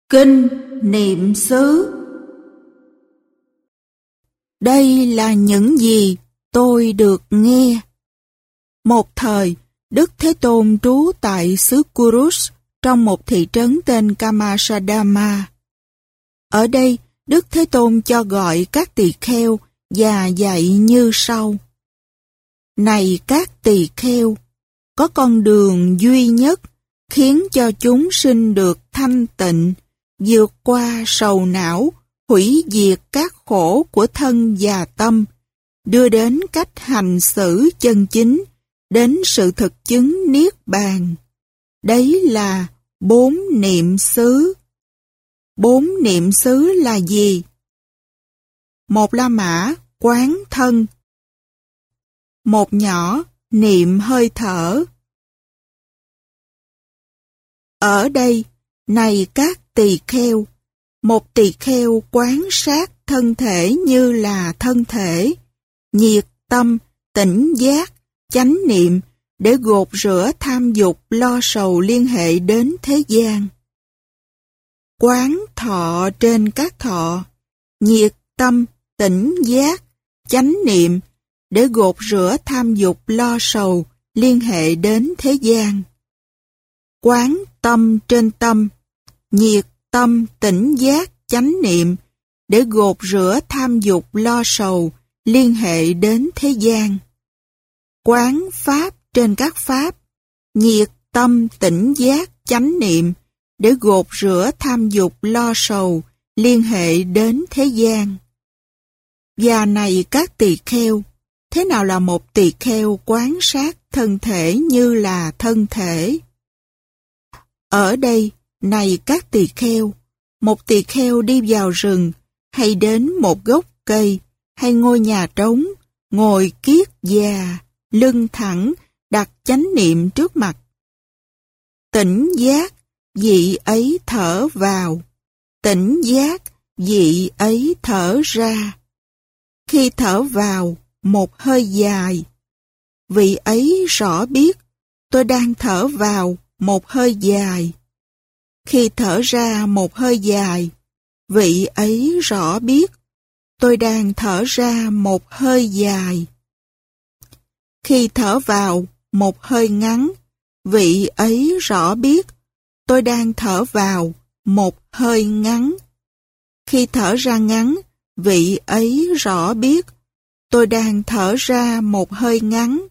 Kinh niệm xứ. Đây là những gì tôi được nghe. Một thời, Đức Thế Tôn trú tại xứ Kurus trong một thị trấn tên Kamasadama. Ở đây, Đức Thế Tôn cho gọi các tỳ kheo và dạy như sau. Này các tỳ kheo, có con đường duy nhất khiến cho chúng sinh được thanh tịnh, vượt qua sầu não, hủy diệt các khổ của thân và tâm, đưa đến cách hành xử chân chính, đến sự thực chứng niết bàn. Đấy là 4 niệm xứ. 4 niệm xứ là gì? Một La Mã quán thân. Một nhỏ niệm hơi thở. Ở đây, này các tỳ kheo, một tỳ kheo quán sát thân thể như là thân thể, nhiệt tâm, tỉnh giác, chánh niệm để gột rửa tham dục lo sầu liên hệ đến thế gian. Quán thọ trên các thọ, nhiệt tâm, tỉnh giác, chánh niệm để gột rửa tham dục lo sầu liên hệ đến thế gian. Quán tâm trên tâm, nhiệt tâm, tỉnh giác, chánh niệm để gột rửa tham dục lo sầu liên hệ đến thế gian. Quán pháp trên các pháp, nhiệt tâm, tỉnh giác, chánh niệm để gột rửa tham dục lo sầu liên hệ đến thế gian. Và này các tỳ kheo, thế nào là một tỳ kheo quán sát thân thể như là thân thể? Ở đây, này các tỳ kheo, một tỳ kheo đi vào rừng, hay đến một gốc cây, hay ngôi nhà trống, ngồi kiết già, lưng thẳng, đặt chánh niệm trước mặt. Tỉnh giác, vị ấy thở vào. Tỉnh giác, vị ấy thở ra. Khi thở vào, một hơi dài. Vị ấy rõ biết, tôi đang thở vào một hơi dài. Khi thở ra một hơi dài, vị ấy rõ biết, tôi đang thở ra một hơi dài. Khi thở vào một hơi ngắn, vị ấy rõ biết, tôi đang thở vào một hơi ngắn. Khi thở ra ngắn, vị ấy rõ biết, tôi đang thở ra một hơi ngắn.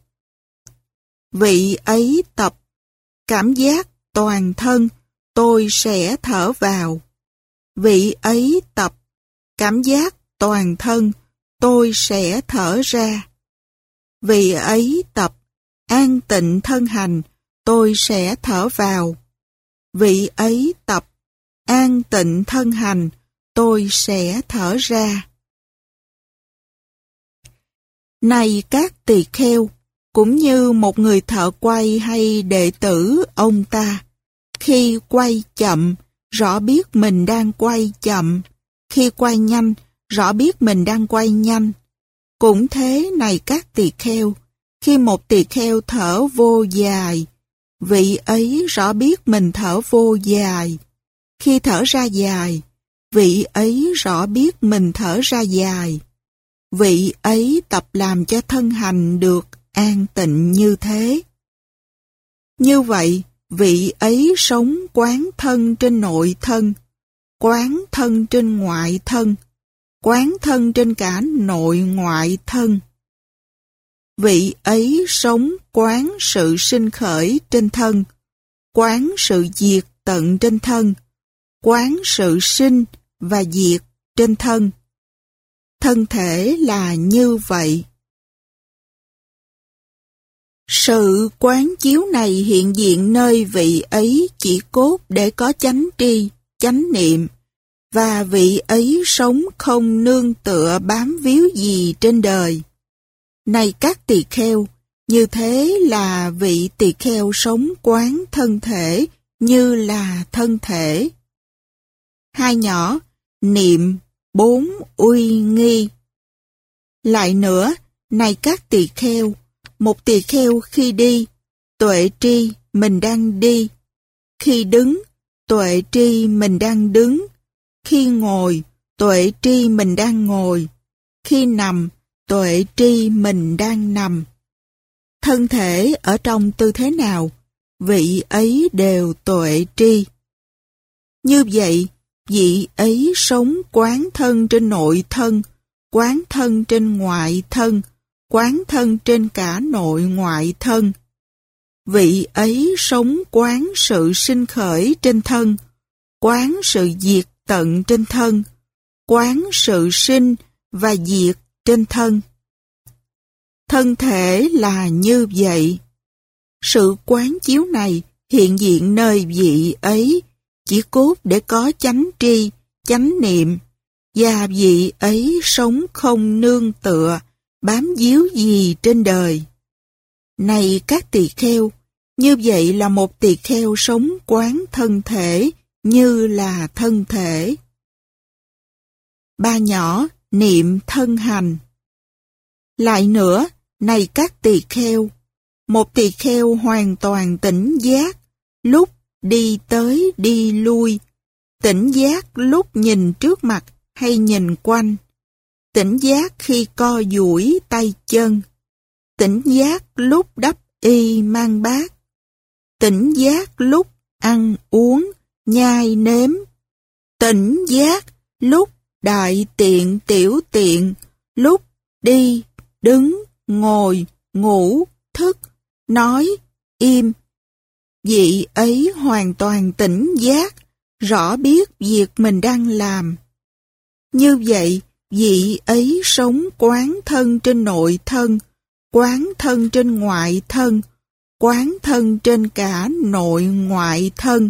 Vị ấy tập cảm giác toàn thân, tôi sẽ thở vào. Vị ấy tập cảm giác toàn thân, tôi sẽ thở ra. Vị ấy tập an tịnh thân hành, tôi sẽ thở vào. Vị ấy tập an tịnh thân hành, tôi sẽ thở ra. Này các tỳ kheo, cũng như một người thợ quay hay đệ tử ông ta, khi quay chậm, rõ biết mình đang quay chậm. Khi quay nhanh, rõ biết mình đang quay nhanh. Cũng thế này các tỳ kheo, khi một tỳ kheo thở vô dài, vị ấy rõ biết mình thở vô dài. Khi thở ra dài, vị ấy rõ biết mình thở ra dài. Vị ấy tập làm cho thân hành được an tịnh như thế. Như vậy, vị ấy sống quán thân trên nội thân, quán thân trên ngoại thân, quán thân trên cả nội ngoại thân. Vị ấy sống quán sự sinh khởi trên thân, quán sự diệt tận trên thân, quán sự sinh và diệt trên thân. Thân thể là như vậy. Sự quán chiếu này hiện diện nơi vị ấy chỉ cốt để có chánh tri, chánh niệm, và vị ấy sống không nương tựa bám víu gì trên đời. Này các tỳ kheo, như thế là vị tỳ kheo sống quán thân thể như là thân thể. Hai nhỏ, niệm 4 uy nghi. Lại nữa, này các tỳ kheo, một tỳ kheo khi đi, tuệ tri mình đang đi. Khi đứng, tuệ tri mình đang đứng. Khi ngồi, tuệ tri mình đang ngồi. Khi nằm, tuệ tri mình đang nằm. Thân thể ở trong tư thế nào, vị ấy đều tuệ tri. Như vậy, vị ấy sống quán thân trên nội thân, quán thân trên ngoại thân, quán thân trên cả nội ngoại thân. Vị ấy sống quán sự sinh khởi trên thân, quán sự diệt tận trên thân, quán sự sinh và diệt trên thân. Thân thể là như vậy. Sự quán chiếu này hiện diện nơi vị ấy, chỉ cốt để có chánh tri, chánh niệm, và vị ấy sống không nương tựa, bám víu gì trên đời. Này các tỳ kheo, như vậy là một tỳ kheo sống quán thân thể như là thân thể. Ba nhỏ niệm thân hành. Lại nữa, này các tỳ kheo, một tỳ kheo hoàn toàn tỉnh giác, lúc đi tới đi lui, tỉnh giác lúc nhìn trước mặt hay nhìn quanh, tỉnh giác khi co duỗi tay chân, tỉnh giác lúc đắp y mang bát, tỉnh giác lúc ăn uống, nhai nếm, tỉnh giác lúc đại tiện tiểu tiện, lúc đi, đứng, ngồi, ngủ, thức, nói, im. Vị ấy hoàn toàn tỉnh giác, rõ biết việc mình đang làm. Như vậy, vị ấy sống quán thân trên nội thân, quán thân trên ngoại thân, quán thân trên cả nội ngoại thân.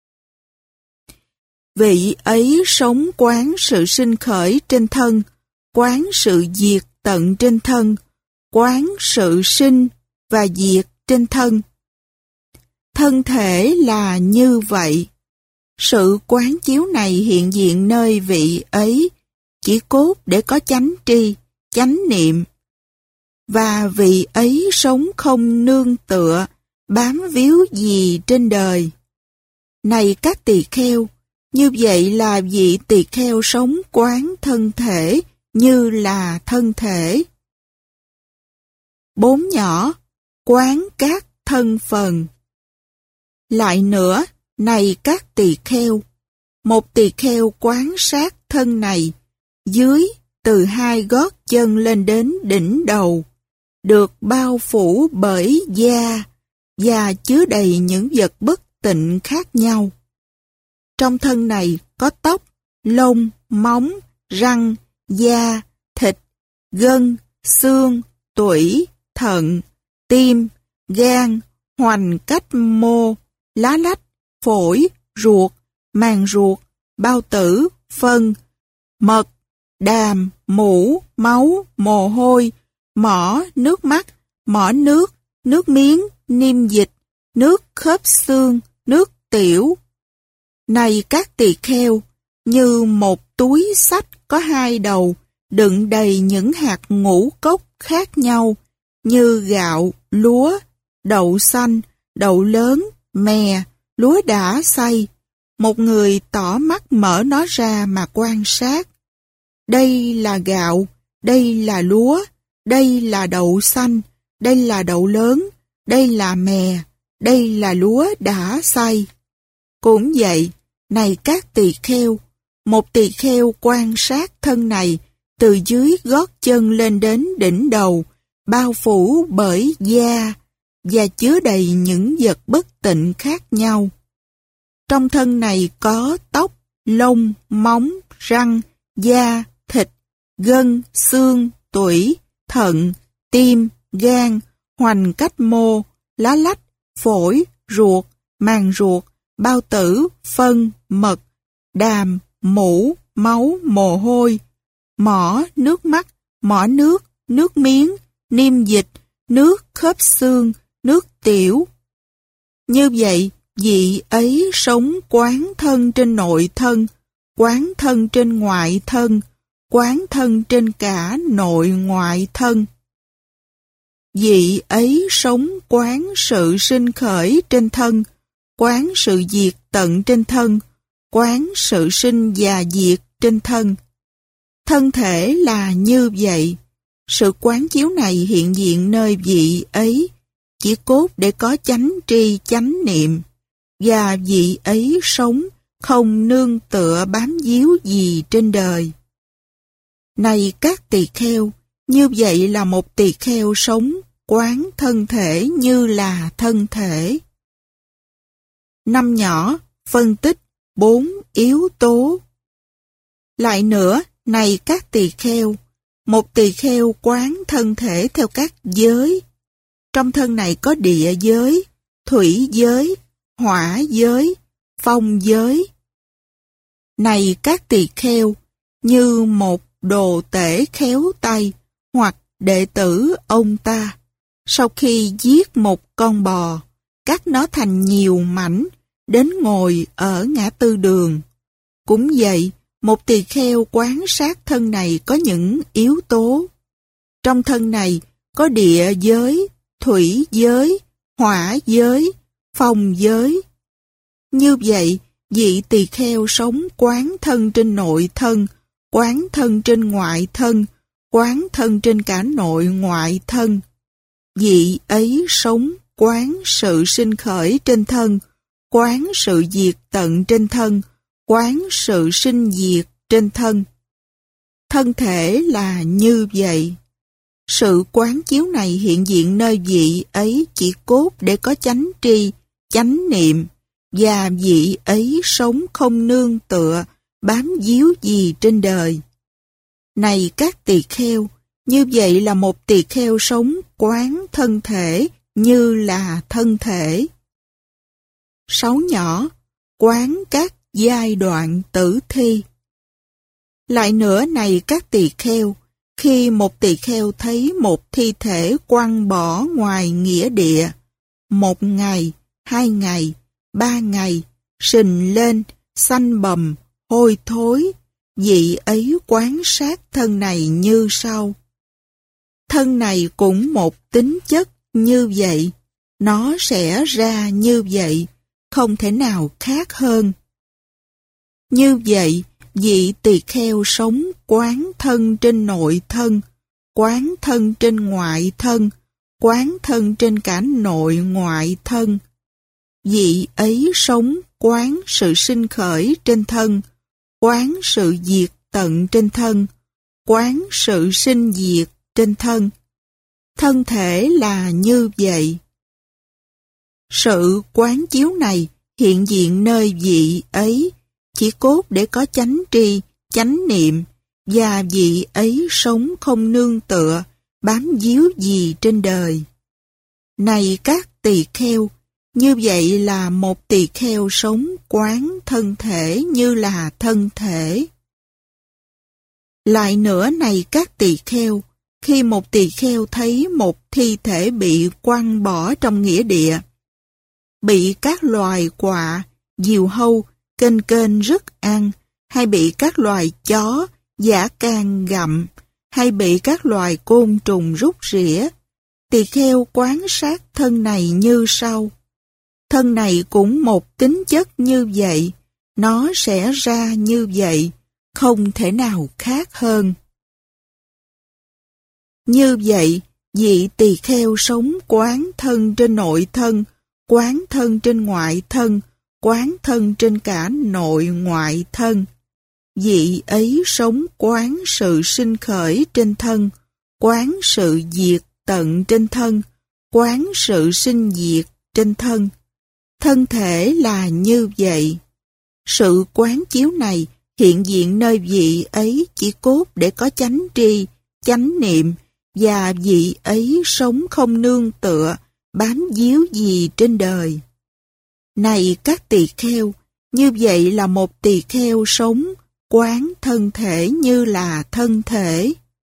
Vị ấy sống quán sự sinh khởi trên thân, quán sự diệt tận trên thân, quán sự sinh và diệt trên thân. Thân thể là như vậy. Sự quán chiếu này hiện diện nơi vị ấy, chỉ cốt để có chánh tri, chánh niệm. Và vị ấy sống không nương tựa, bám víu gì trên đời. Này các tỳ kheo, như vậy là vị tỳ kheo sống quán thân thể như là thân thể. Bốn nhỏ, quán các thân phần. Lại nữa, này các tỳ kheo, một tỳ kheo quán sát thân này, dưới từ hai gót chân lên đến đỉnh đầu, được bao phủ bởi da và chứa đầy những vật bất tịnh khác nhau. Trong thân này có tóc, lông, móng, răng, da, thịt, gân, xương, tủy, thận, tim, gan, hoành cách mô, lá lách, phổi, ruột, màng ruột, bao tử, phân, mật, đàm, mũ, máu, mồ hôi, mỏ, nước mắt, mỏ nước, nước miếng, niêm dịch, nước khớp xương, nước tiểu. Này các tỳ kheo, như một túi xách có hai đầu, đựng đầy những hạt ngũ cốc khác nhau, như gạo, lúa, đậu xanh, đậu lớn, mè, lúa đã xay. Một người tỏ mắt mở nó ra mà quan sát. Đây là gạo, đây là lúa, đây là đậu xanh, đây là đậu lớn, đây là mè, đây là lúa đã xay. Cũng vậy, này các tỳ kheo, một tỳ kheo quan sát thân này từ dưới gót chân lên đến đỉnh đầu, bao phủ bởi da và chứa đầy những vật bất tịnh khác nhau. Trong thân này có tóc, lông, móng, răng, da, thịt, gân, xương, tủy, thận, tim, gan, hoành cách mô, lá lách, phổi, ruột, màng ruột, bao tử, phân, mật, đàm, mũ, máu, mồ hôi, mỏ, nước mắt, mỏ nước, nước miếng, niêm dịch, nước khớp xương, nước tiểu. Như vậy, vị ấy sống quán thân trên nội thân, quán thân trên ngoại thân, quán thân trên cả nội ngoại thân. Vị ấy sống quán sự sinh khởi trên thân, quán sự diệt tận trên thân, quán sự sinh và diệt trên thân. Thân thể là như vậy. Sự quán chiếu này hiện diện nơi vị ấy, chỉ cốt để có chánh tri chánh niệm, và vị ấy sống không nương tựa bám víu gì trên đời. Này các tỳ kheo, như vậy là một tỳ kheo sống quán thân thể như là thân thể. Năm nhỏ, phân tích 4 yếu tố. Lại nữa, này các tỳ kheo, một tỳ kheo quán thân thể theo các giới. Trong thân này có địa giới, thủy giới, hỏa giới, phong giới. Này các tỳ kheo, như một đồ tể khéo tay hoặc đệ tử ông ta, sau khi giết một con bò, cắt nó thành nhiều mảnh, đến ngồi ở ngã tư đường. Cũng vậy, một tỳ kheo quán sát thân này có những yếu tố. Trong thân này có địa giới, thủy giới, hỏa giới, phong giới. Như vậy, vị tỳ kheo sống quán thân trên nội thân, quán thân trên ngoại thân, quán thân trên cả nội ngoại thân. Vị ấy sống quán sự sinh khởi trên thân, quán sự diệt tận trên thân, quán sự sinh diệt trên thân. Thân thể là như vậy. Sự quán chiếu này hiện diện nơi vị ấy chỉ cốt để có chánh tri, chánh niệm, và vị ấy sống không nương tựa, bám víu gì trên đời. Này các tỳ kheo, như vậy là một tỳ kheo sống quán thân thể như là thân thể. 6 nhỏ, quán các giai đoạn tử thi. Lại nữa này các tỳ kheo, khi một tỳ kheo thấy một thi thể quăng bỏ ngoài nghĩa địa, 1 ngày, 2 ngày, 3 ngày, sình lên, xanh bầm, hôi thối, vị ấy quán sát thân này như sau. Thân này cũng một tính chất như vậy, nó sẽ ra như vậy, không thể nào khác hơn. Như vậy, vị tỳ kheo sống quán thân trên nội thân, quán thân trên ngoại thân, quán thân trên cả nội ngoại thân. Vị ấy sống quán sự sinh khởi trên thân, quán sự diệt tận trên thân, quán sự sinh diệt trên thân. Thân thể là như vậy. Sự quán chiếu này hiện diện nơi vị ấy, chỉ cốt để có chánh tri, chánh niệm, và vị ấy sống không nương tựa, bám víu gì trên đời. Này các tỳ kheo, như vậy là một tỳ kheo sống quán thân thể như là thân thể. Lại nữa này các tỳ kheo, khi một tỳ kheo thấy một thi thể bị quăng bỏ trong nghĩa địa, bị các loài quạ, diều hâu, kênh kênh rứt ăn, hay bị các loài chó, dã can gặm, hay bị các loài côn trùng rút rỉa, tỳ kheo quán sát thân này như sau. Thân này cũng một tính chất như vậy, nó sẽ ra như vậy, không thể nào khác hơn. Như vậy, vị tỳ kheo sống quán thân trên nội thân, quán thân trên ngoại thân, quán thân trên cả nội ngoại thân. Vị ấy sống quán sự sinh khởi trên thân, quán sự diệt tận trên thân, quán sự sinh diệt trên thân. Thân thể là như vậy. Sự quán chiếu này hiện diện nơi vị ấy chỉ cốt để có chánh tri, chánh niệm, và vị ấy sống không nương tựa, bám víu gì trên đời. Này các tỳ kheo, như vậy là một tỳ kheo sống quán thân thể như là thân thể.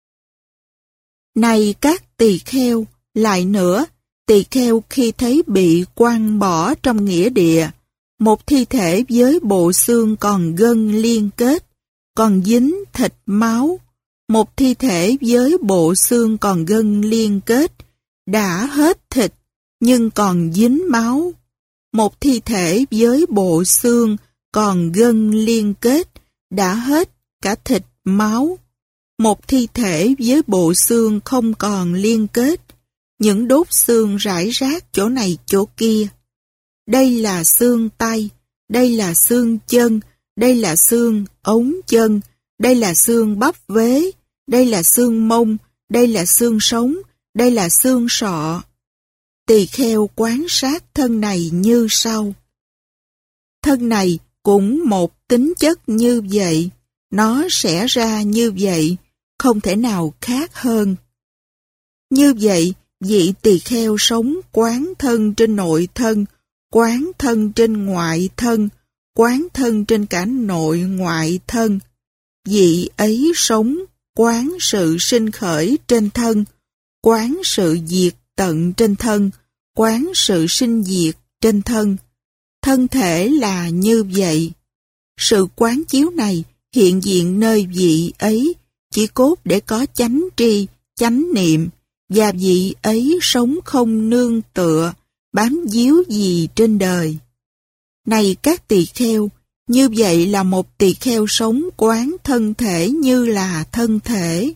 Này các tỳ kheo, lại nữa, tỳ kheo khi thấy bị quăng bỏ trong nghĩa địa, một thi thể với bộ xương còn gân liên kết, còn dính thịt máu, một thi thể với bộ xương còn gân liên kết, đã hết thịt nhưng còn dính máu, Một thi thể với bộ xương còn gân liên kết, đã hết cả thịt máu. Một thi thể với bộ xương không còn liên kết, những đốt xương rải rác chỗ này chỗ kia. Đây là xương tay, đây là xương chân, đây là xương ống chân, đây là xương bắp vế, đây là xương mông, đây là xương sống, đây là xương sọ. Tỳ kheo quan sát thân này như sau. Thân này cũng một tính chất như vậy, nó sẽ ra như vậy, không thể nào khác hơn. Như vậy, vị tỳ kheo sống quán thân trên nội thân, quán thân trên ngoại thân, quán thân trên cả nội ngoại thân. Vị ấy sống quán sự sinh khởi trên thân, quán sự diệt tận trên thân, quán sự sinh diệt trên thân. Thân thể là như vậy. Sự quán chiếu này hiện diện nơi vị ấy, chỉ cốt để có chánh tri, chánh niệm, và vị ấy sống không nương tựa, bám víu gì trên đời. Này các tỳ kheo, như vậy là một tỳ kheo sống quán thân thể như là thân thể.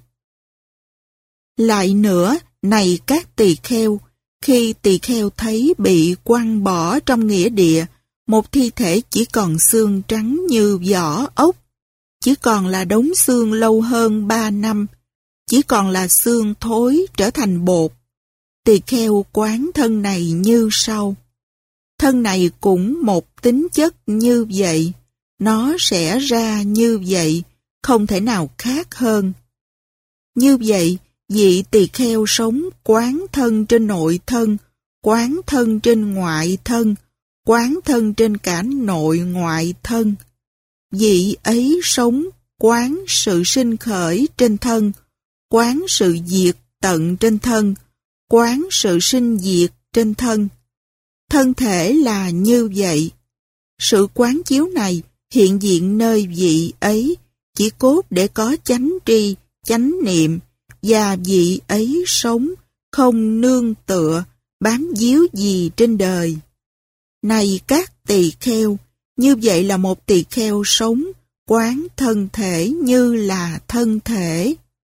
Lại nữa, này các tỳ kheo, khi tỳ kheo thấy bị quăng bỏ trong nghĩa địa, một thi thể chỉ còn xương trắng như vỏ ốc, chỉ còn là đống xương lâu hơn 3 năm, chỉ còn là xương thối trở thành bột. Tỳ kheo quán thân này như sau. Thân này cũng một tính chất như vậy, nó sẽ ra như vậy, không thể nào khác hơn. Như vậy, vị tỳ kheo sống quán thân trên nội thân, quán thân trên ngoại thân, quán thân trên cả nội ngoại thân. Vị ấy sống quán sự sinh khởi trên thân, quán sự diệt tận trên thân, quán sự sinh diệt trên thân. Thân thể là như vậy. Sự quán chiếu này hiện diện nơi vị ấy, chỉ cốt để có chánh tri, chánh niệm, và vị ấy sống không nương tựa, bám víu gì trên đời. Này các tỳ kheo, như vậy là một tỳ kheo sống quán thân thể như là thân thể.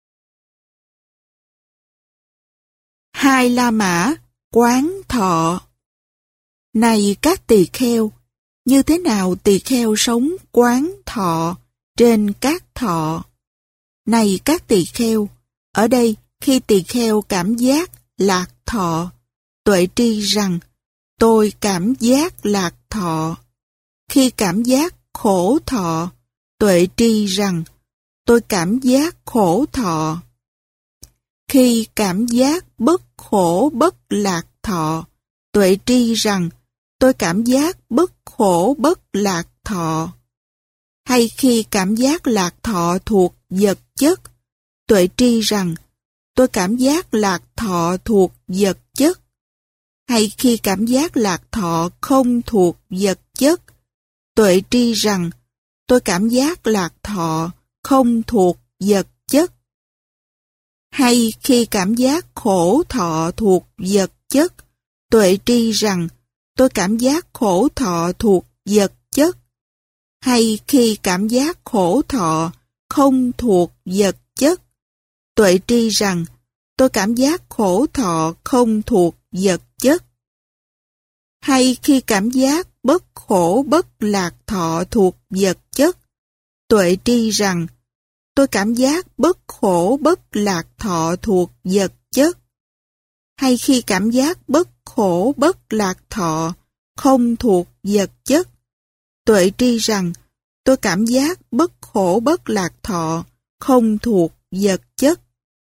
Hai La Mã quán thọ. Này các tỳ kheo, như thế nào tỳ kheo sống quán thọ trên các thọ? Này các tỳ kheo, ở đây khi tỳ kheo cảm giác lạc thọ, tuệ tri rằng tôi cảm giác lạc thọ. Khi cảm giác khổ thọ, tuệ tri rằng tôi cảm giác khổ thọ. Khi cảm giác bất khổ bất lạc thọ, tuệ tri rằng tôi cảm giác bất khổ bất lạc thọ. Hay khi cảm giác lạc thọ thuộc vật chất, tuệ tri rằng tôi cảm giác lạc thọ thuộc vật chất. Hay khi cảm giác lạc thọ không thuộc vật chất, tuệ tri rằng tôi cảm giác lạc thọ không thuộc vật chất. Hay khi cảm giác khổ thọ thuộc vật chất, tuệ tri rằng tôi cảm giác khổ thọ thuộc vật chất. Hay khi cảm giác khổ thọ không thuộc vật chất, tuệ tri rằng tôi cảm giác khổ thọ không thuộc vật chất. Hay khi cảm giác bất khổ bất lạc thọ thuộc vật chất, tuệ tri rằng tôi cảm giác bất khổ bất lạc thọ thuộc vật chất. Hay khi cảm giác bất khổ bất lạc thọ không thuộc vật chất, tuệ tri rằng tôi cảm giác bất khổ bất lạc thọ không thuộc vật chất.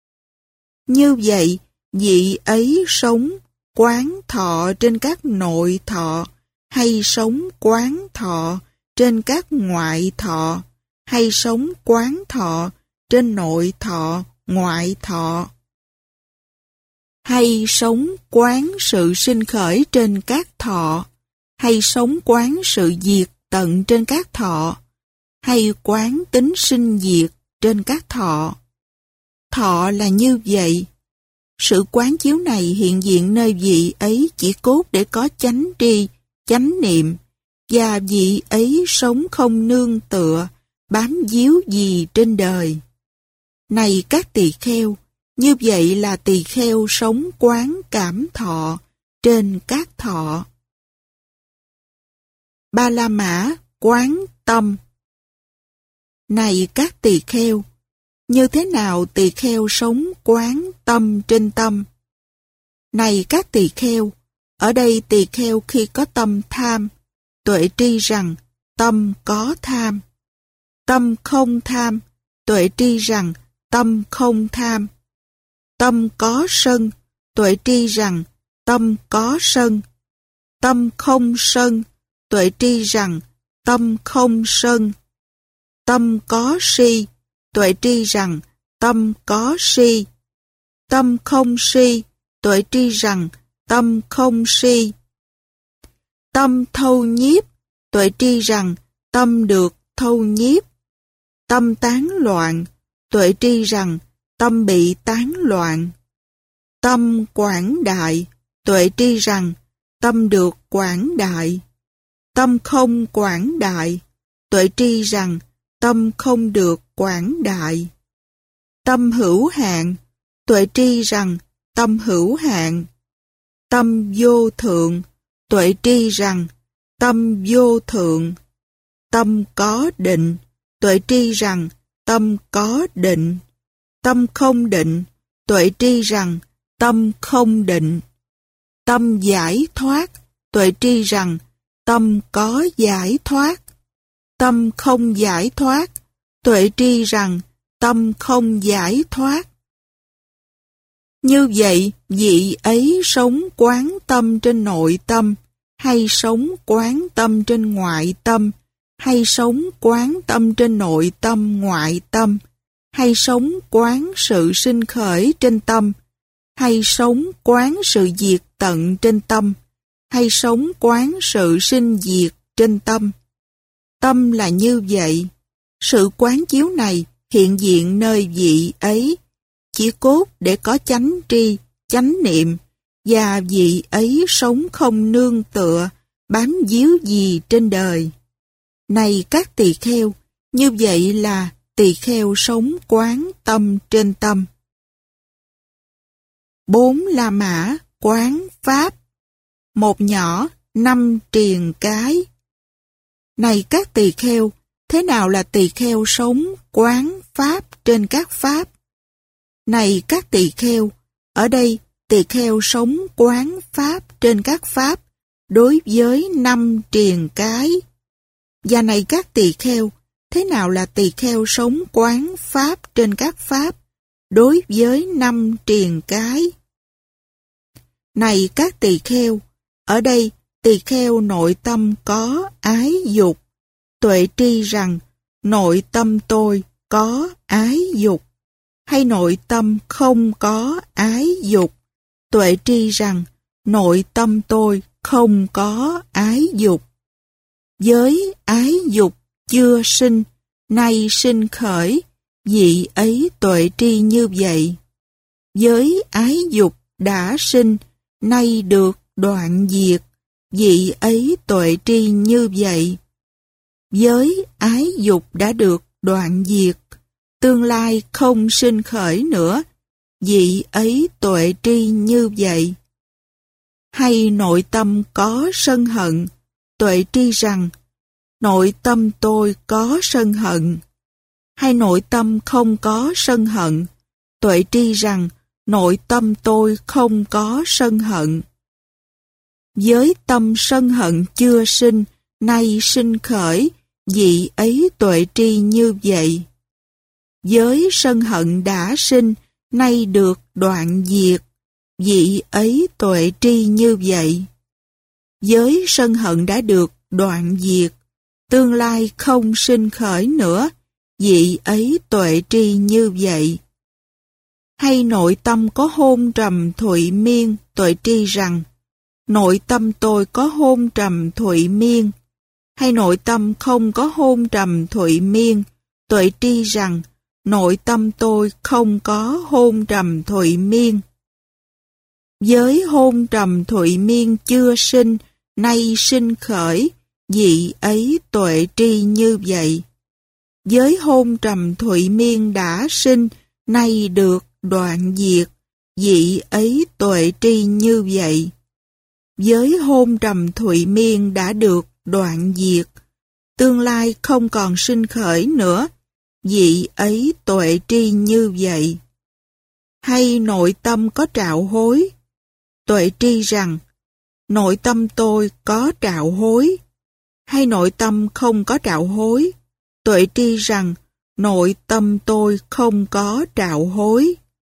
Như vậy, vị ấy sống quán thọ trên các nội thọ, hay sống quán thọ trên các ngoại thọ, hay sống quán thọ trên nội thọ, ngoại thọ. Hay sống quán sự sinh khởi trên các thọ, hay sống quán sự diệt tận trên các thọ, hay quán tính sinh diệt trên các thọ. Thọ là như vậy. Sự quán chiếu này hiện diện nơi vị ấy chỉ cốt để có chánh tri, chánh niệm, và vị ấy sống không nương tựa, bám víu gì trên đời. Này các tỳ kheo, như vậy là tỳ kheo sống quán cảm thọ trên các thọ. Ba La Mã quán tâm. Này các tỳ kheo, như thế nào tỳ kheo sống quán tâm trên tâm? Này các tỳ kheo, ở đây tỳ kheo khi có tâm tham, tuệ tri rằng tâm có tham. Tâm không tham, tuệ tri rằng tâm không tham. Tâm có sân, tuệ tri rằng tâm có sân. Tâm không sân, tuệ tri rằng tâm không sân. Tâm có si, tuệ tri rằng tâm có si. Tâm không si, tuệ tri rằng tâm không si. Tâm thâu nhiếp, tuệ tri rằng tâm được thâu nhiếp. Tâm tán loạn, tuệ tri rằng tâm bị tán loạn. Tâm quảng đại, tuệ tri rằng tâm được quảng đại. Tâm không quảng đại, tuệ tri rằng tâm không được quảng đại. Tâm hữu hạn, tuệ tri rằng tâm hữu hạn. Tâm vô thượng, tuệ tri rằng tâm vô thượng. Tâm có định, tuệ tri rằng tâm có định. Tâm không định, tuệ tri rằng tâm không định. Tâm giải thoát, tuệ tri rằng tâm có giải thoát. Tâm không giải thoát, tuệ tri rằng tâm không giải thoát. Như vậy, vị ấy sống quán tâm trên nội tâm, hay sống quán tâm trên ngoại tâm, hay sống quán tâm trên nội tâm ngoại tâm, hay sống quán sự sinh khởi trên tâm, hay sống quán sự diệt tận trên tâm, hay sống quán sự sinh diệt trên tâm. Tâm là như vậy. Sự quán chiếu này hiện diện nơi vị ấy, chỉ cốt để có chánh tri, chánh niệm, và vị ấy sống không nương tựa, bám víu gì trên đời. Này các tỳ kheo, như vậy là tỳ kheo sống quán tâm trên tâm. 4 La Mã quán pháp. 1 nhỏ, 5 triền cái. Này các tỳ kheo, thế nào là tỳ kheo sống quán pháp trên các pháp? Này các tỳ kheo, ở đây tỳ kheo sống quán pháp trên các pháp đối với 5 triền cái. Và này các tỳ kheo, thế nào là tỳ kheo sống quán pháp trên các pháp đối với 5 triền cái? Này các tỳ kheo, ở đây tỳ kheo nội tâm có ái dục, tuệ tri rằng nội tâm tôi có ái dục. Hay nội tâm không có ái dục, tuệ tri rằng nội tâm tôi không có ái dục. Với ái dục chưa sinh, nay sinh khởi, vị ấy tuệ tri như vậy. Với ái dục đã sinh, nay được đoạn diệt, vị ấy tuệ tri như vậy. Với ái dục đã được đoạn diệt, tương lai không sinh khởi nữa, vị ấy tuệ tri như vậy. Hay nội tâm có sân hận, tuệ tri rằng nội tâm tôi có sân hận. Hay nội tâm không có sân hận, tuệ tri rằng nội tâm tôi không có sân hận. Với tâm sân hận chưa sinh, nay sinh khởi, vị ấy tuệ tri như vậy. Với sân hận đã sinh, nay được đoạn diệt, vị ấy tuệ tri như vậy. Với sân hận đã được đoạn diệt, tương lai không sinh khởi nữa, vị ấy tuệ tri như vậy. Hay nội tâm có hôn trầm thụy miên, tuệ tri rằng nội tâm tôi có hôn trầm thụy miên. Hay nội tâm không có hôn trầm thụy miên, tuệ tri rằng nội tâm tôi không có hôn trầm thụy miên. Với hôn trầm thụy miên chưa sinh, nay sinh khởi, vị ấy tuệ tri như vậy. Giới hôn trầm thụy miên đã sinh, nay được đoạn diệt, vị ấy tuệ tri như vậy. Giới hôn trầm thụy miên đã được đoạn diệt, tương lai không còn sinh khởi nữa, vị ấy tuệ tri như vậy. Hay nội tâm có trạo hối, tuệ tri rằng nội tâm tôi có trạo hối. Hay nội tâm không có trạo hối, tuệ tri rằng nội tâm tôi không có trạo hối.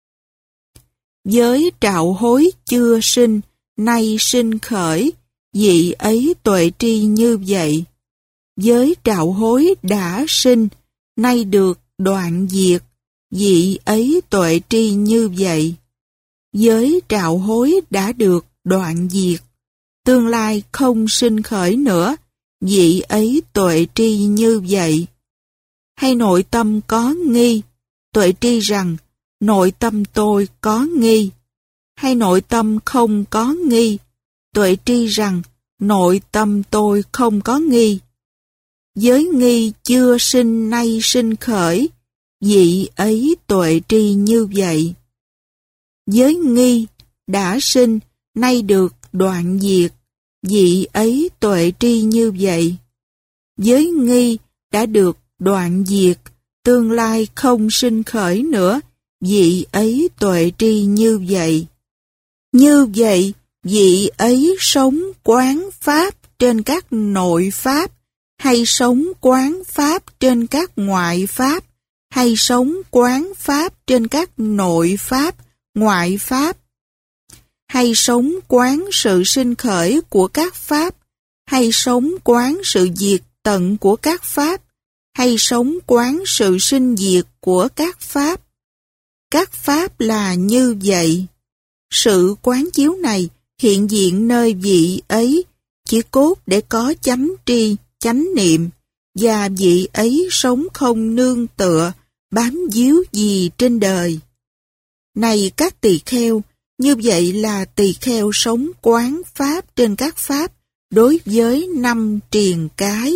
Giới trạo hối chưa sinh, nay sinh khởi, vị ấy tuệ tri như vậy. Giới trạo hối đã sinh, nay được đoạn diệt, vị ấy tuệ tri như vậy. Giới trạo hối đã được đoạn diệt, tương lai không sinh khởi nữa, vị ấy tuệ tri như vậy. Hay nội tâm có nghi, tuệ tri rằng nội tâm tôi có nghi. Hay nội tâm không có nghi, tuệ tri rằng nội tâm tôi không có nghi. Giới nghi chưa sinh nay sinh khởi, vị ấy tuệ tri như vậy. Giới nghi đã sinh nay được đoạn diệt, vị ấy tuệ tri như vậy. Giới nghi đã được đoạn diệt, tương lai không sinh khởi nữa, vị ấy tuệ tri như vậy. Như vậy, vị ấy sống quán pháp trên các nội pháp, hay sống quán pháp trên các ngoại pháp, hay sống quán pháp trên các nội pháp, ngoại pháp, hay sống quán sự sinh khởi của các pháp, hay sống quán sự diệt tận của các pháp, hay sống quán sự sinh diệt của các pháp. Các pháp là như vậy. Sự quán chiếu này hiện diện nơi vị ấy chỉ cốt để có chánh tri, chánh niệm, và vị ấy sống không nương tựa, bám víu gì trên đời. Này các tỳ kheo, như vậy là tỳ kheo sống quán pháp trên các pháp đối với 5 triền cái.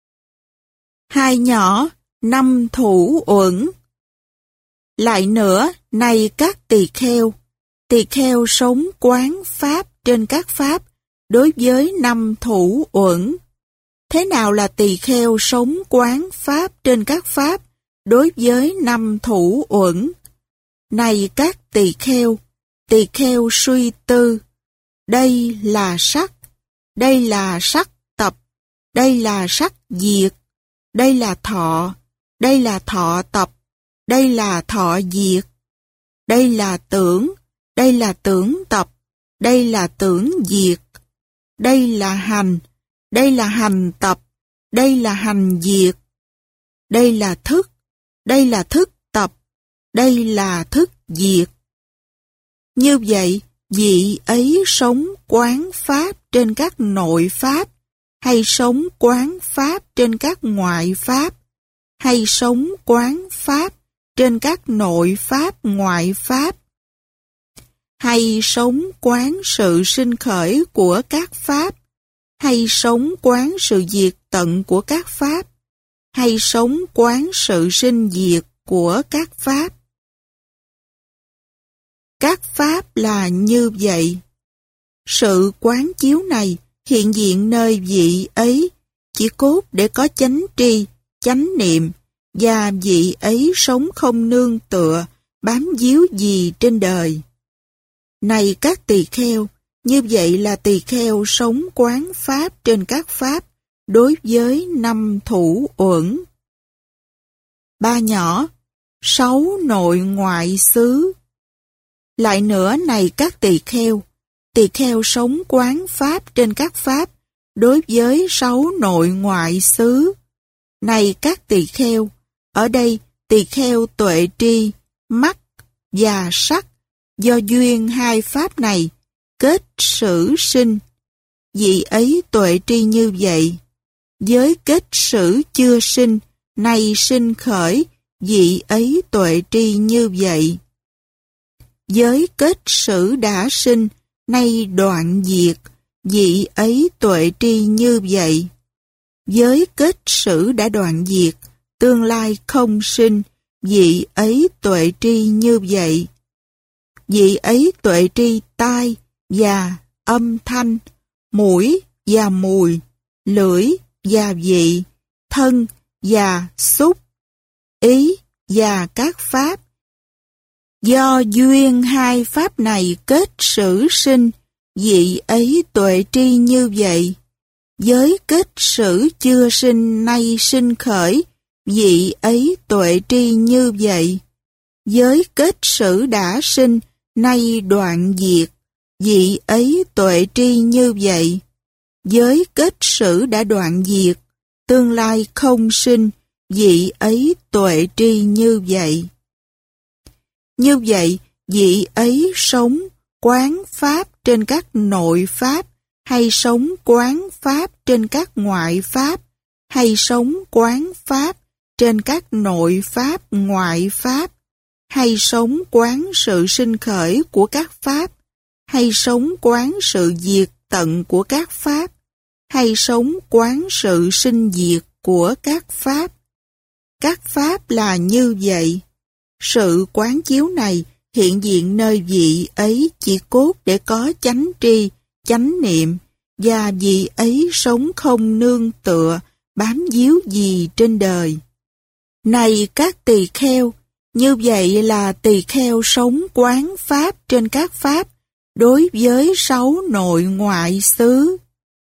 2 nhỏ, 5 thủ uẩn. Lại nữa, này các tỳ kheo sống quán pháp trên các pháp đối với 5 thủ uẩn. Thế nào là tỳ kheo sống quán pháp trên các pháp đối với 5 thủ uẩn? Này các tỳ kheo suy tư, đây là sắc tập, đây là sắc diệt, đây là thọ tập, đây là thọ diệt, đây là tưởng tập, đây là tưởng diệt, đây là hành tập, đây là hành diệt, đây là thức tập, đây là thức diệt. Như vậy, vị ấy sống quán pháp trên các nội pháp, hay sống quán pháp trên các ngoại pháp, hay sống quán pháp trên các nội pháp ngoại pháp, hay sống quán sự sinh khởi của các pháp, hay sống quán sự diệt tận của các pháp, hay sống quán sự sinh diệt của các pháp. Các pháp là như vậy. Sự quán chiếu này hiện diện nơi vị ấy chỉ cốt để có chánh tri, chánh niệm, và vị ấy sống không nương tựa, bám víu gì trên đời. Này các tỳ kheo, như vậy là tỳ kheo sống quán pháp trên các pháp đối với 5 thủ uẩn. 3 nhỏ, 6 nội ngoại xứ. Lại nữa, này các tỳ kheo sống quán pháp trên các pháp đối với 6 nội ngoại xứ. Này các tỳ kheo, ở đây tỳ kheo tuệ tri, mắt và sắc, do duyên 2 pháp này kết sử sinh, vị ấy tuệ tri như vậy. Với kết sử chưa sinh, nay sinh khởi, vị ấy tuệ tri như vậy. Với kết sử đã sinh, nay đoạn diệt, vị ấy tuệ tri như vậy. Giới kết sử đã đoạn diệt, tương lai không sinh, vị ấy tuệ tri như vậy. Vị ấy tuệ tri tai và âm thanh, mũi và mùi, lưỡi và vị, thân và xúc, ý và các pháp. Do duyên hai pháp này kết sử sinh, vị ấy tuệ tri như vậy. Giới kết sử chưa sinh nay sinh khởi, vị ấy tuệ tri như vậy. Giới kết sử đã sinh nay đoạn diệt, vị ấy tuệ tri như vậy. Giới kết sử đã đoạn diệt, tương lai không sinh, vị ấy tuệ tri như vậy. Như vậy, vị ấy sống quán pháp trên các nội pháp, hay sống quán pháp trên các ngoại pháp, hay sống quán pháp trên các nội pháp ngoại pháp, hay sống quán sự sinh khởi của các pháp, hay sống quán sự diệt tận của các pháp, hay sống quán sự sinh diệt của các pháp. Các pháp là như vậy. Sự quán chiếu này hiện diện nơi vị ấy chỉ cốt để có chánh tri, chánh niệm, và vị ấy sống không nương tựa, bám víu gì trên đời. Này các tỳ kheo, như vậy là tỳ kheo sống quán pháp trên các pháp, đối với 6 nội ngoại xứ.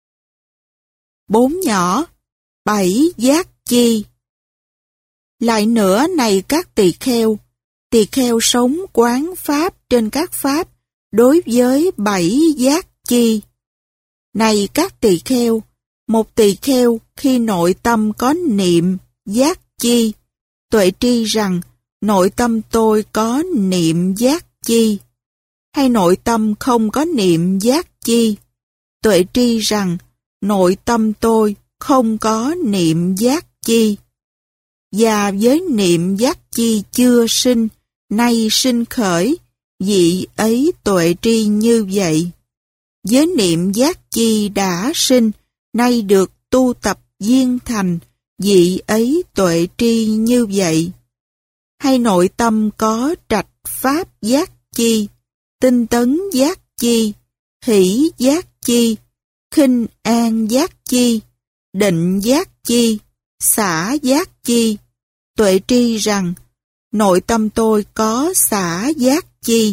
4 nhỏ, 7 giác chi. Lại nữa này các tỳ kheo sống quán pháp trên các pháp, đối với 7 giác chi. Này các tỳ kheo, một tỳ kheo khi nội tâm có niệm giác chi, tuệ tri rằng nội tâm tôi có niệm giác chi, hay nội tâm không có niệm giác chi, tuệ tri rằng nội tâm tôi không có niệm giác chi. Và với niệm giác chi chưa sinh, nay sinh khởi, vị ấy tuệ tri như vậy. Với niệm giác chi đã sinh, nay được tu tập viên thành, vị ấy tuệ tri như vậy. Hay nội tâm có trạch pháp giác chi, tinh tấn giác chi, hỷ giác chi, khinh an giác chi, định giác chi, xả giác chi, tuệ tri rằng nội tâm tôi có xả giác chi.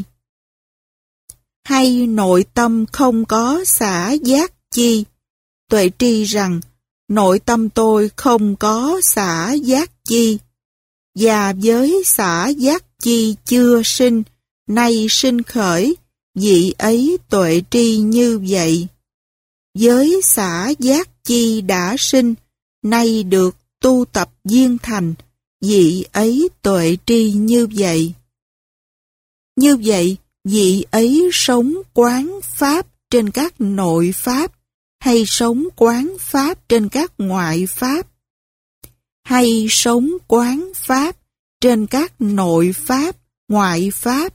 Hay nội tâm không có xả giác chi, tuệ tri rằng nội tâm tôi không có xả giác chi. Và với xả giác chi chưa sinh, nay sinh khởi, vị ấy tuệ tri như vậy. Với xả giác chi đã sinh, nay được tu tập viên thành, vị ấy tuệ tri như vậy. Như vậy, vị ấy sống quán pháp trên các nội pháp, hay sống quán pháp trên các ngoại pháp, hay sống quán pháp trên các nội pháp, ngoại pháp,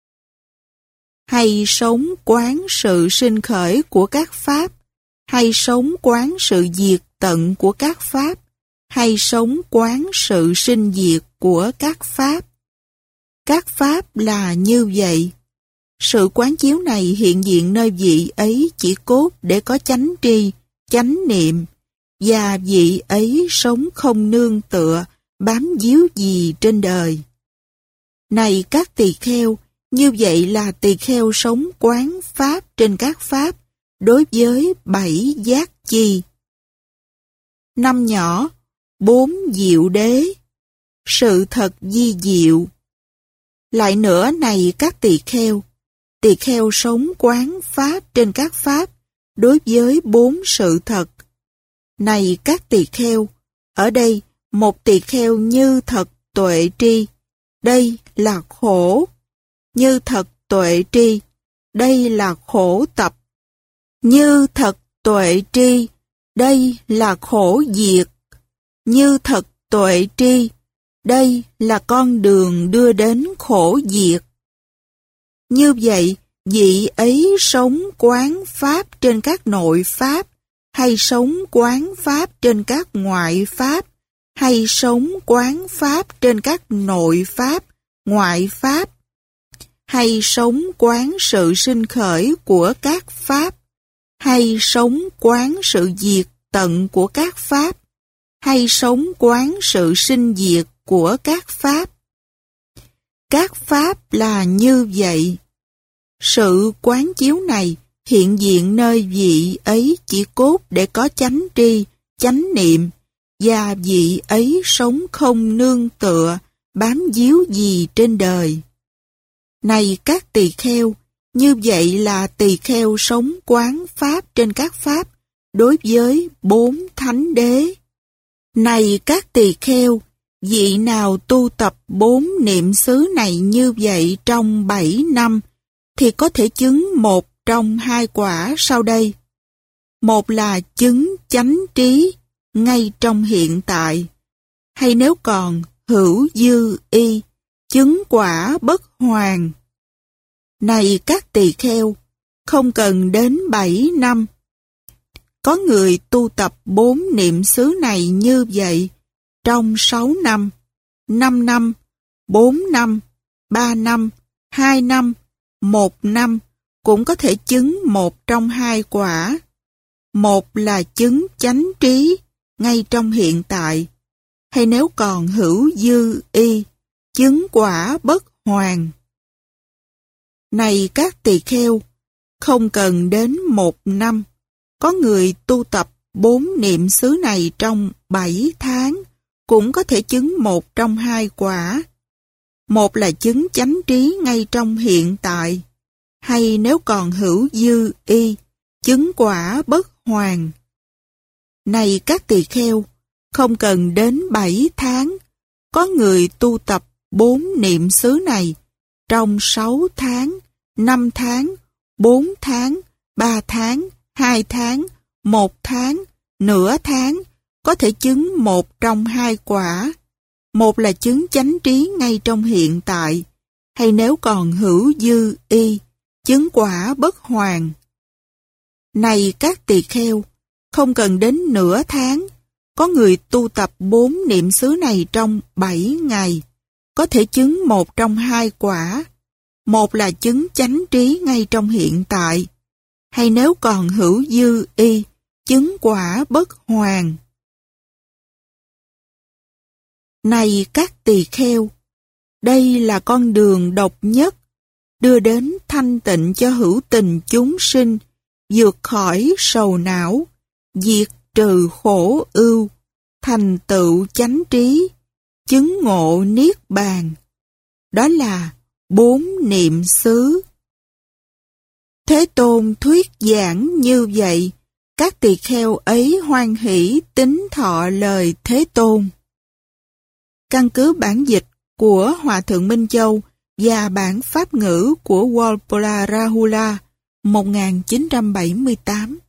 hay sống quán sự sinh khởi của các pháp, hay sống quán sự diệt tận của các pháp, hay sống quán sự sinh diệt của các pháp. Các pháp là như vậy. Sự quán chiếu này hiện diện nơi vị ấy chỉ cốt để có chánh tri, chánh niệm, và vị ấy sống không nương tựa, bám víu gì trên đời. Này các tỳ kheo, như vậy là tỳ kheo sống quán pháp trên các pháp, đối với 7 giác chi. 5 nhỏ, 4 diệu đế. Sự thật di diệu. Lại nữa này các tỳ kheo sống quán pháp trên các pháp, đối với 4 sự thật. Này các tỳ kheo, ở đây một tỳ kheo như thật tuệ tri, đây là khổ. Như thật tuệ tri, đây là khổ tập. Như thật tuệ tri, đây là khổ diệt. Như thật tuệ tri, đây là con đường đưa đến khổ diệt. Như vậy, vị ấy sống quán pháp trên các nội pháp, hay sống quán pháp trên các ngoại pháp, hay sống quán pháp trên các nội pháp, ngoại pháp, hay sống quán sự sinh khởi của các pháp, hay sống quán sự diệt tận của các pháp, hay sống quán sự sinh diệt của các pháp. Các pháp là như vậy. Sự quán chiếu này hiện diện nơi vị ấy chỉ cốt để có chánh tri, chánh niệm, và vị ấy sống không nương tựa, bám víu gì trên đời. Này các tỳ kheo, như vậy là tỳ kheo sống quán pháp trên các pháp đối với 4 thánh đế. Này các tỳ kheo, vị nào tu tập 4 niệm xứ này như vậy trong 7 năm, thì có thể chứng một trong 2 quả sau đây. Một là chứng chánh trí ngay trong hiện tại, hay nếu còn hữu dư y, chứng quả bất hoàn. Này các tỳ kheo, không cần đến 7 năm. Có người tu tập 4 niệm xứ này như vậy trong 6 năm, 5 năm, 4 năm, 3 năm, 2 năm, 1 năm cũng có thể chứng một trong 2 quả. Một là chứng chánh trí ngay trong hiện tại, hay nếu còn hữu dư y, chứng quả bất hoàn. Này các tỳ kheo, không cần đến 1 năm. Có người tu tập 4 niệm xứ này trong 7 tháng, cũng có thể chứng một trong 2 quả. Một là chứng chánh trí ngay trong hiện tại, hay nếu còn hữu dư y, chứng quả bất hoàn. Này các tỳ kheo, không cần đến 7 tháng. Có người tu tập 4 niệm xứ này trong 6 tháng, 5 tháng, 4 tháng, 3 tháng, 2 tháng, 1 tháng, nửa tháng, có thể chứng một trong 2 quả. Một là chứng chánh trí ngay trong hiện tại, hay nếu còn hữu dư y, chứng quả bất hoàn. Này các tỳ kheo, không cần đến nửa tháng. Có người tu tập 4 niệm xứ này trong 7 ngày, có thể chứng một trong 2 quả. Một là chứng chánh trí ngay trong hiện tại, hay nếu còn hữu dư y, chứng quả bất hoàn. Này các tỳ kheo, đây là con đường độc nhất, đưa đến thanh tịnh cho hữu tình chúng sinh, vượt khỏi sầu não, diệt trừ khổ ưu, thành tựu chánh trí, chứng ngộ niết bàn. Đó là 4 niệm xứ. Thế Tôn thuyết giảng như vậy, các tỳ kheo ấy hoan hỷ tín thọ lời Thế Tôn. Căn cứ bản dịch của Hòa Thượng Minh Châu và bản pháp ngữ của Walpola Rahula 1978.